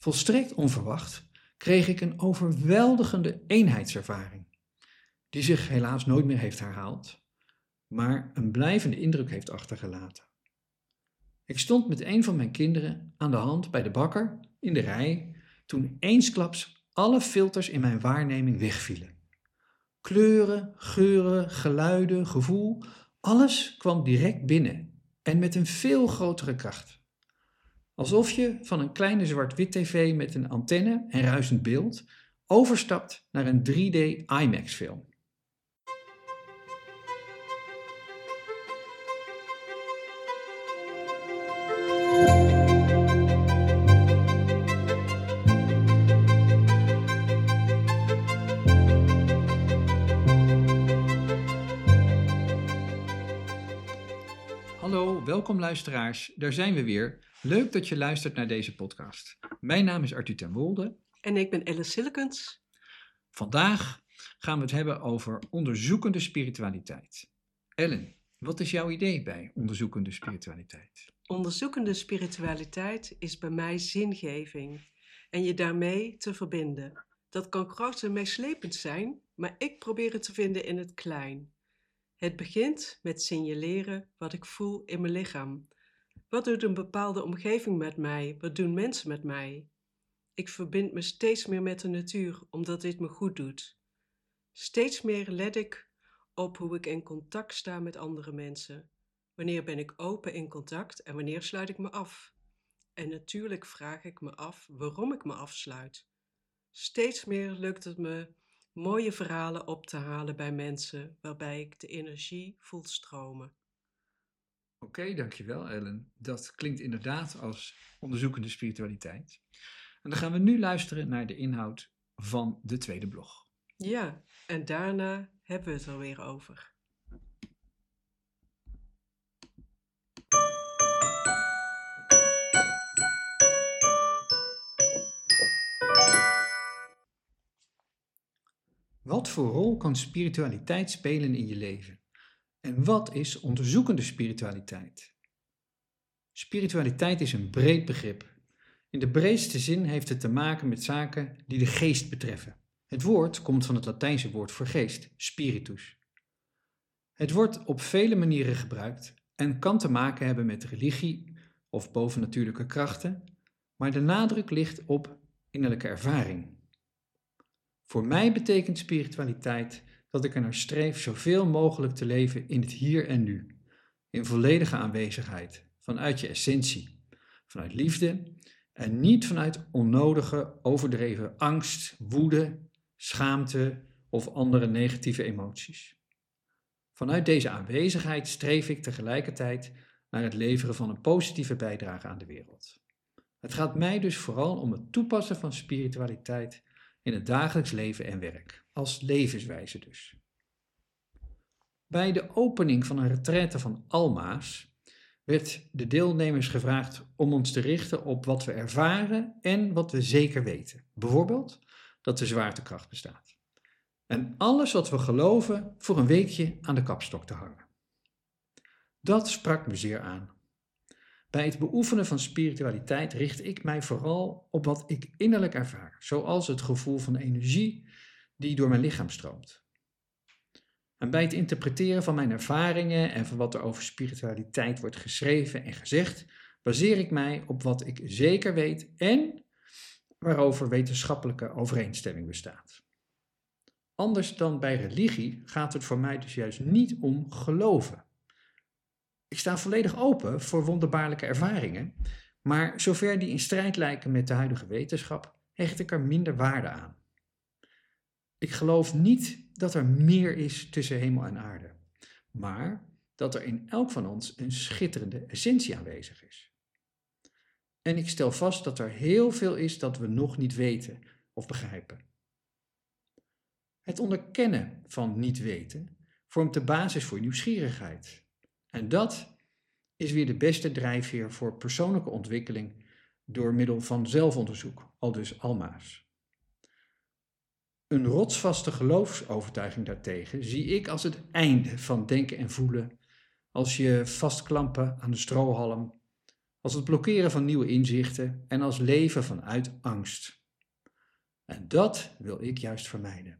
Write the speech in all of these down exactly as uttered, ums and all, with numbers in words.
Volstrekt onverwacht kreeg ik een overweldigende eenheidservaring, die zich helaas nooit meer heeft herhaald, maar een blijvende indruk heeft achtergelaten. Ik stond met een van mijn kinderen aan de hand bij de bakker in de rij toen eensklaps alle filters in mijn waarneming wegvielen. Kleuren, geuren, geluiden, gevoel, alles kwam direct binnen en met een veel grotere kracht. Alsof je van een kleine zwart-wit tv met een antenne en ruisend beeld overstapt naar een drie D IMAX film. Hallo, welkom luisteraars, daar zijn we weer. Leuk dat je luistert naar deze podcast. Mijn naam is Arthur ten Wolde. En ik ben Ellen Sillekens. Vandaag gaan we het hebben over onderzoekende spiritualiteit. Ellen, wat is jouw idee bij onderzoekende spiritualiteit? Onderzoekende spiritualiteit is bij mij zingeving en je daarmee te verbinden. Dat kan groot en meeslepend zijn, maar ik probeer het te vinden in het klein. Het begint met signaleren wat ik voel in mijn lichaam. Wat doet een bepaalde omgeving met mij? Wat doen mensen met mij? Ik verbind me steeds meer met de natuur, omdat dit me goed doet. Steeds meer let ik op hoe ik in contact sta met andere mensen. Wanneer ben ik open in contact en wanneer sluit ik me af? En natuurlijk vraag ik me af waarom ik me afsluit. Steeds meer lukt het me mooie verhalen op te halen bij mensen, waarbij ik de energie voel stromen. Oké, okay, dankjewel Ellen. Dat klinkt inderdaad als onderzoekende spiritualiteit. En dan gaan we nu luisteren naar de inhoud van de tweede blog. Ja, en daarna hebben we het er weer over. Wat voor rol kan spiritualiteit spelen in je leven? En wat is onderzoekende spiritualiteit? Spiritualiteit is een breed begrip. In de breedste zin heeft het te maken met zaken die de geest betreffen. Het woord komt van het Latijnse woord voor geest, spiritus. Het wordt op vele manieren gebruikt en kan te maken hebben met religie of bovennatuurlijke krachten, maar de nadruk ligt op innerlijke ervaring. Voor mij betekent spiritualiteit dat ik ernaar streef zoveel mogelijk te leven in het hier en nu, in volledige aanwezigheid, vanuit je essentie, vanuit liefde en niet vanuit onnodige, overdreven angst, woede, schaamte of andere negatieve emoties. Vanuit deze aanwezigheid streef ik tegelijkertijd naar het leveren van een positieve bijdrage aan de wereld. Het gaat mij dus vooral om het toepassen van spiritualiteit in het dagelijks leven en werk, als levenswijze dus. Bij de opening van een retraite van Alma's werd de deelnemers gevraagd om ons te richten op wat we ervaren en wat we zeker weten. Bijvoorbeeld dat de zwaartekracht bestaat. En alles wat we geloven voor een weekje aan de kapstok te hangen. Dat sprak me zeer aan. Bij het beoefenen van spiritualiteit richt ik mij vooral op wat ik innerlijk ervaar, zoals het gevoel van energie die door mijn lichaam stroomt. En bij het interpreteren van mijn ervaringen en van wat er over spiritualiteit wordt geschreven en gezegd, baseer ik mij op wat ik zeker weet en waarover wetenschappelijke overeenstemming bestaat. Anders dan bij religie gaat het voor mij dus juist niet om geloven. Ik sta volledig open voor wonderbaarlijke ervaringen, maar zover die in strijd lijken met de huidige wetenschap, hecht ik er minder waarde aan. Ik geloof niet dat er meer is tussen hemel en aarde, maar dat er in elk van ons een schitterende essentie aanwezig is. En ik stel vast dat er heel veel is dat we nog niet weten of begrijpen. Het onderkennen van niet weten vormt de basis voor nieuwsgierigheid. En dat is weer de beste drijfveer voor persoonlijke ontwikkeling door middel van zelfonderzoek, aldus Alma's. Een rotsvaste geloofsovertuiging daartegen zie ik als het einde van denken en voelen, als je vastklampen aan de strohalm, als het blokkeren van nieuwe inzichten en als leven vanuit angst. En dat wil ik juist vermijden.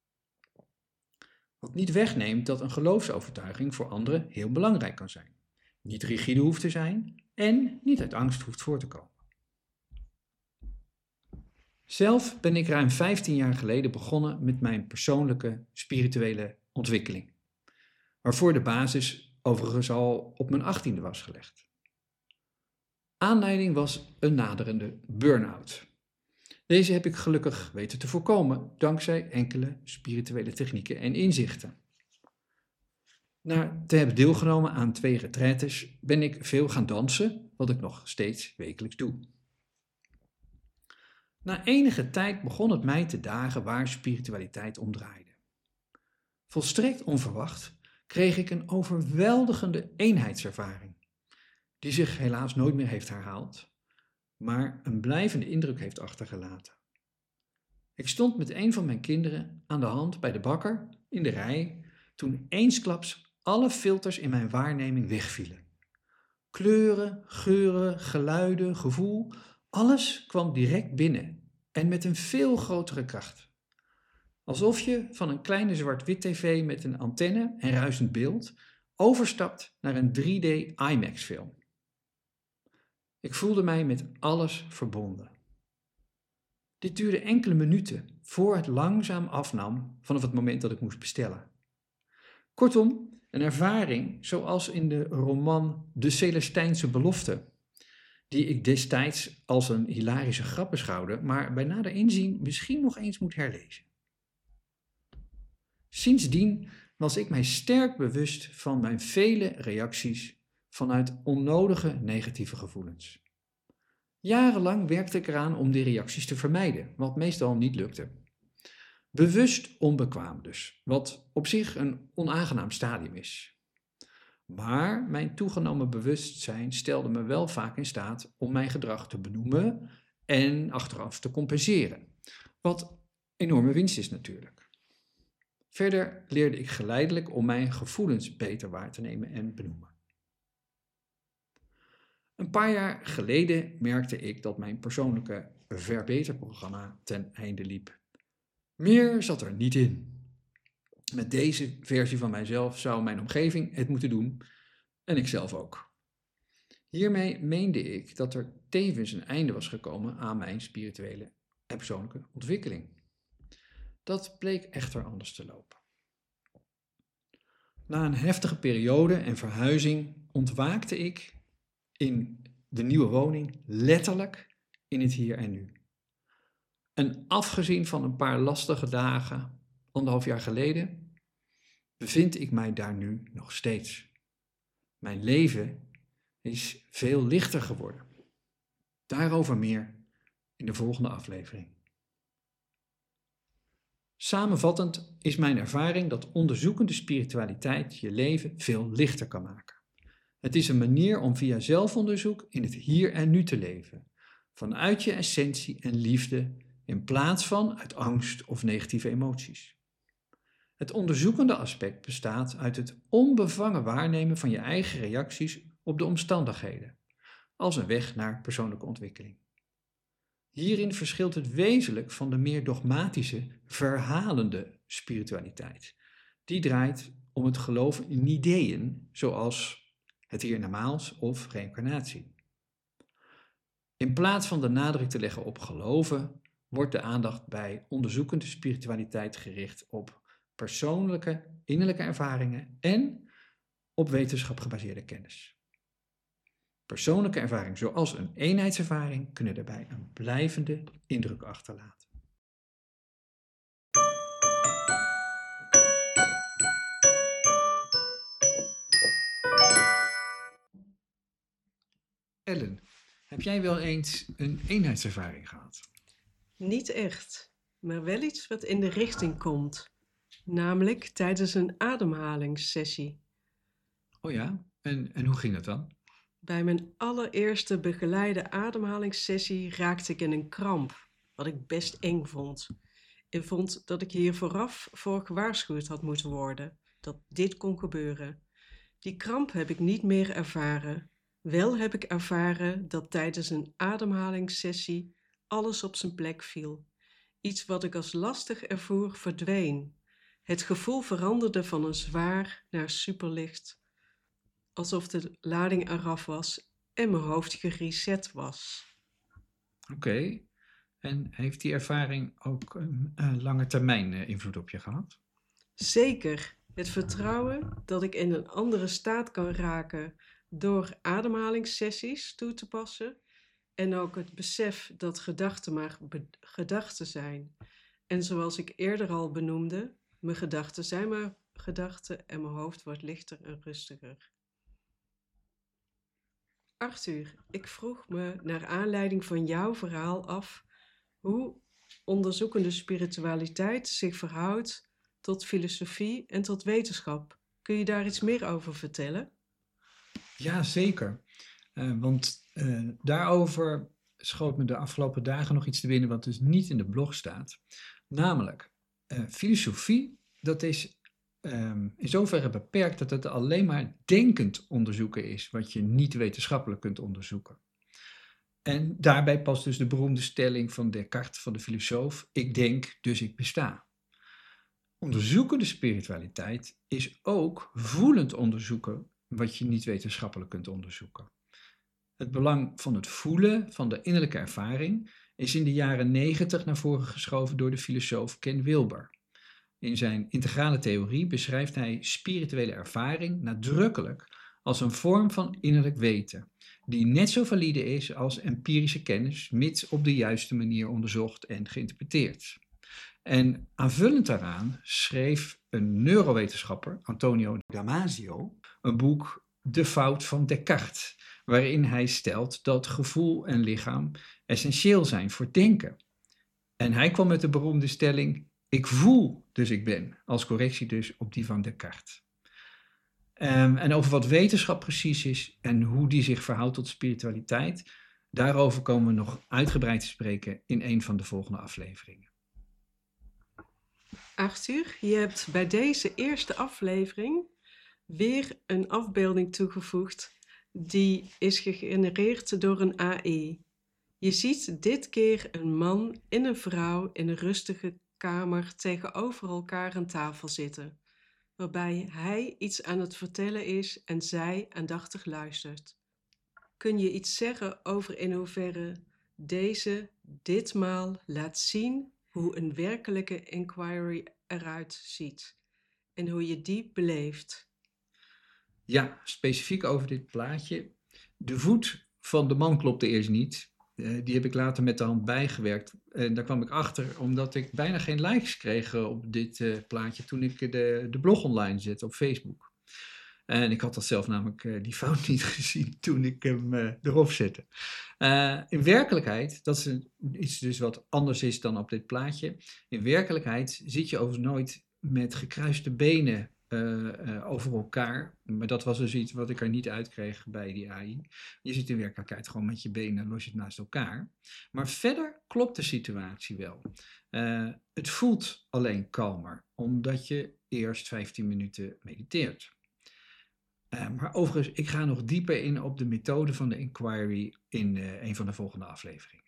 Wat niet wegneemt dat een geloofsovertuiging voor anderen heel belangrijk kan zijn. Niet rigide hoeft te zijn en niet uit angst hoeft voor te komen. Zelf ben ik ruim vijftien jaar geleden begonnen met mijn persoonlijke spirituele ontwikkeling, waarvoor de basis overigens al op mijn achttiende was gelegd. Aanleiding was een naderende burn-out. Deze heb ik gelukkig weten te voorkomen dankzij enkele spirituele technieken en inzichten. Na te hebben deelgenomen aan twee retraites ben ik veel gaan dansen, wat ik nog steeds wekelijks doe. Na enige tijd begon het mij te dagen waar spiritualiteit om draaide. Volstrekt onverwacht kreeg ik een overweldigende eenheidservaring, die zich helaas nooit meer heeft herhaald, maar een blijvende indruk heeft achtergelaten. Ik stond met een van mijn kinderen aan de hand bij de bakker in de rij toen eensklaps alle filters in mijn waarneming wegvielen. Kleuren, geuren, geluiden, gevoel, alles kwam direct binnen en met een veel grotere kracht. Alsof je van een kleine zwart-wit tv met een antenne en ruisend beeld overstapt naar een drie D IMAX film. Ik voelde mij met alles verbonden. Dit duurde enkele minuten voor het langzaam afnam vanaf het moment dat ik moest bestellen. Kortom, een ervaring zoals in de roman De Celestijnse Belofte, die ik destijds als een hilarische grap beschouwde, maar bij nader inzien misschien nog eens moet herlezen. Sindsdien was ik mij sterk bewust van mijn vele reacties vanuit onnodige negatieve gevoelens. Jarenlang werkte ik eraan om die reacties te vermijden, wat meestal niet lukte. Bewust onbekwaam dus, wat op zich een onaangenaam stadium is. Maar mijn toegenomen bewustzijn stelde me wel vaak in staat om mijn gedrag te benoemen en achteraf te compenseren, wat enorme winst is natuurlijk. Verder leerde ik geleidelijk om mijn gevoelens beter waar te nemen en benoemen. Een paar jaar geleden merkte ik dat mijn persoonlijke verbeterprogramma ten einde liep. Meer zat er niet in. Met deze versie van mijzelf zou mijn omgeving het moeten doen en ik zelf ook. Hiermee meende ik dat er tevens een einde was gekomen aan mijn spirituele en persoonlijke ontwikkeling. Dat bleek echter anders te lopen. Na een heftige periode en verhuizing ontwaakte ik in de nieuwe woning letterlijk in het hier en nu. En afgezien van een paar lastige dagen, anderhalf jaar geleden, bevind ik mij daar nu nog steeds. Mijn leven is veel lichter geworden. Daarover meer in de volgende aflevering. Samenvattend is mijn ervaring dat onderzoekende spiritualiteit je leven veel lichter kan maken. Het is een manier om via zelfonderzoek in het hier en nu te leven, vanuit je essentie en liefde in plaats van uit angst of negatieve emoties. Het onderzoekende aspect bestaat uit het onbevangen waarnemen van je eigen reacties op de omstandigheden, als een weg naar persoonlijke ontwikkeling. Hierin verschilt het wezenlijk van de meer dogmatische, verhalende spiritualiteit. Die draait om het geloven in ideeën, zoals het hiernamaals of reïncarnatie. In plaats van de nadruk te leggen op geloven, wordt de aandacht bij onderzoekende spiritualiteit gericht op persoonlijke, innerlijke ervaringen en op wetenschap gebaseerde kennis. Persoonlijke ervaringen zoals een eenheidservaring kunnen daarbij een blijvende indruk achterlaten. Ellen, heb jij wel eens een eenheidservaring gehad? Niet echt, maar wel iets wat in de richting komt. Namelijk tijdens een ademhalingssessie. Oh ja? En, en hoe ging dat dan? Bij mijn allereerste begeleide ademhalingssessie raakte ik in een kramp, wat ik best eng vond. Ik vond dat ik hier vooraf voor gewaarschuwd had moeten worden, dat dit kon gebeuren. Die kramp heb ik niet meer ervaren, Wel heb ik ervaren dat tijdens een ademhalingssessie alles op zijn plek viel. Iets wat ik als lastig ervoer verdween. Het gevoel veranderde van een zwaar naar superlicht, alsof de lading eraf was en mijn hoofd gereset was. Oké. Okay. En heeft die ervaring ook een uh, lange termijn uh, invloed op je gehad? Zeker. Het vertrouwen dat ik in een andere staat kan raken door ademhalingssessies toe te passen en ook het besef dat gedachten maar be- gedachten zijn. En zoals ik eerder al benoemde, mijn gedachten zijn maar gedachten en mijn hoofd wordt lichter en rustiger. Arthur, ik vroeg me naar aanleiding van jouw verhaal af hoe onderzoekende spiritualiteit zich verhoudt tot filosofie en tot wetenschap. Kun je daar iets meer over vertellen? Ja, zeker. Uh, want uh, daarover schoot me de afgelopen dagen nog iets te binnen wat dus niet in de blog staat. Namelijk, uh, filosofie, dat is um, in zoverre beperkt dat het alleen maar denkend onderzoeken is, wat je niet wetenschappelijk kunt onderzoeken. En daarbij past dus de beroemde stelling van Descartes, van de filosoof: ik denk, dus ik besta. Onderzoekende spiritualiteit is ook voelend onderzoeken, wat je niet wetenschappelijk kunt onderzoeken. Het belang van het voelen, van de innerlijke ervaring, is in de jaren negentig naar voren geschoven door de filosoof Ken Wilber. In zijn integrale theorie beschrijft hij spirituele ervaring nadrukkelijk als een vorm van innerlijk weten, die net zo valide is als empirische kennis, mits op de juiste manier onderzocht en geïnterpreteerd. En aanvullend daaraan schreef een neurowetenschapper, Antonio Damasio, een boek De Fout van Descartes, waarin hij stelt dat gevoel en lichaam essentieel zijn voor denken. En hij kwam met de beroemde stelling: ik voel, dus ik ben, als correctie dus op die van Descartes. Um, en over wat wetenschap precies is en hoe die zich verhoudt tot spiritualiteit, daarover komen we nog uitgebreid te spreken in een van de volgende afleveringen. Arthur, je hebt bij deze eerste aflevering weer een afbeelding toegevoegd die is gegenereerd door een A I. Je ziet dit keer een man en een vrouw in een rustige kamer tegenover elkaar aan tafel zitten, waarbij hij iets aan het vertellen is en zij aandachtig luistert. Kun je iets zeggen over in hoeverre deze ditmaal laat zien hoe een werkelijke inquiry eruit ziet en hoe je die beleeft? Ja, specifiek over dit plaatje. De voet van de man klopte eerst niet. Uh, die heb ik later met de hand bijgewerkt. En daar kwam ik achter omdat ik bijna geen likes kreeg op dit uh, plaatje toen ik de, de blog online zette op Facebook. En ik had dat zelf namelijk uh, die fout niet gezien toen ik hem uh, erop zette. Uh, in werkelijkheid, dat is een, iets dus wat anders is dan op dit plaatje. In werkelijkheid zit je overigens nooit met gekruiste benen Uh, uh, over elkaar. Maar dat was dus iets wat ik er niet uitkreeg bij die A I. Je zit in werkelijkheid gewoon met je benen los je naast elkaar. Maar verder klopt de situatie wel. Uh, het voelt alleen kalmer, omdat je eerst vijftien minuten mediteert. Uh, maar overigens, ik ga nog dieper in op de methode van de inquiry in uh, een van de volgende afleveringen.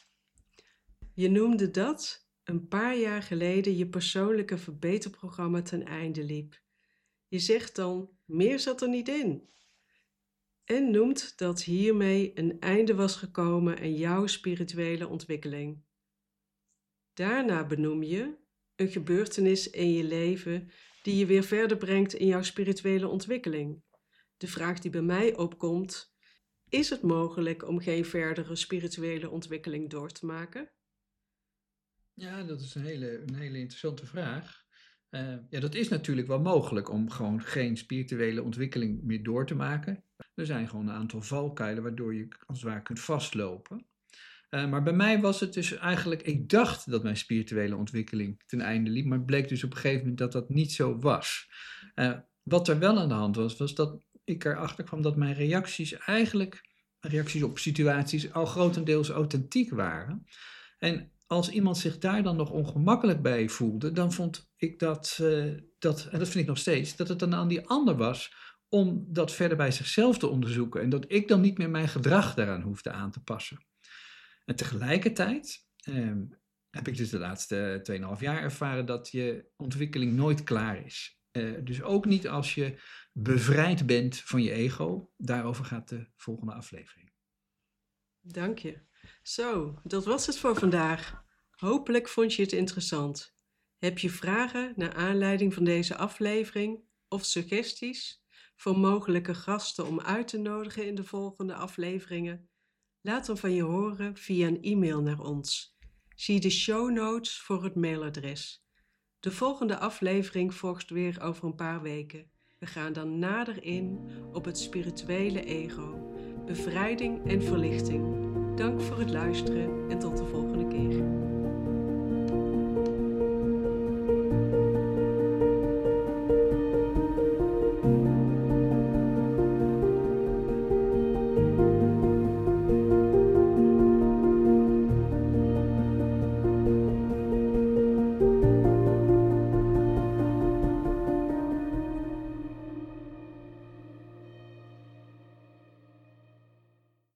Je noemde dat een paar jaar geleden je persoonlijke verbeterprogramma ten einde liep. Je zegt dan, meer zat er niet in. En noemt dat hiermee een einde was gekomen aan jouw spirituele ontwikkeling. Daarna benoem je een gebeurtenis in je leven die je weer verder brengt in jouw spirituele ontwikkeling. De vraag die bij mij opkomt, is het mogelijk om geen verdere spirituele ontwikkeling door te maken? Ja, dat is een hele, een hele interessante vraag. Uh, ja, dat is natuurlijk wel mogelijk om gewoon geen spirituele ontwikkeling meer door te maken. Er zijn gewoon een aantal valkuilen waardoor je als het ware kunt vastlopen. Uh, maar bij mij was het dus eigenlijk, ik dacht dat mijn spirituele ontwikkeling ten einde liep, maar het bleek dus op een gegeven moment dat dat niet zo was. Uh, wat er wel aan de hand was, was dat ik erachter kwam dat mijn reacties eigenlijk, reacties op situaties, al grotendeels authentiek waren. En als iemand zich daar dan nog ongemakkelijk bij voelde, dan vond ik dat, uh, dat, en dat vind ik nog steeds, dat het dan aan die ander was om dat verder bij zichzelf te onderzoeken en dat ik dan niet meer mijn gedrag daaraan hoefde aan te passen. En tegelijkertijd eh, heb ik dus de laatste twee komma vijf jaar ervaren dat je ontwikkeling nooit klaar is. Uh, dus ook niet als je bevrijd bent van je ego. Daarover gaat de volgende aflevering. Dank je. Zo, dat was het voor vandaag. Hopelijk vond je het interessant. Heb je vragen naar aanleiding van deze aflevering of suggesties voor mogelijke gasten om uit te nodigen in de volgende afleveringen? Laat dan van je horen via een e-mail naar ons. Zie de show notes voor het mailadres. De volgende aflevering volgt weer over een paar weken. We gaan dan nader in op het spirituele ego, bevrijding en verlichting. Dank voor het luisteren en tot de volgende.